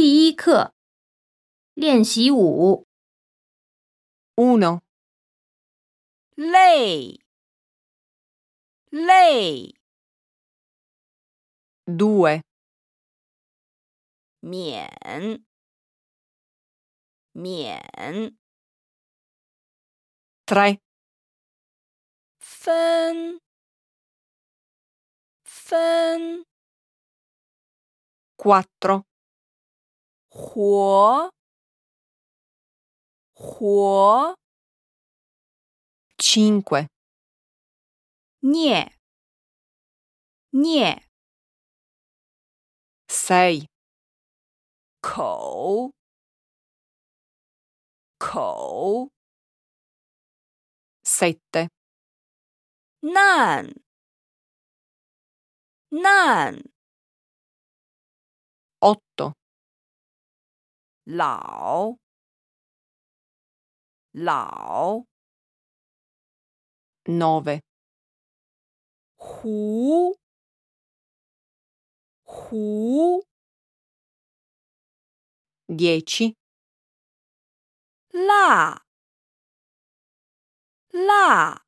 第一课，练习5。 1. 累，累， 2. 免，免， 3. 分，分， 4. 活，活， 5. 念，念， 6. 口，口， 7. 难，难， 8. 老，老， 9. 胡，胡， 10. 辣，辣。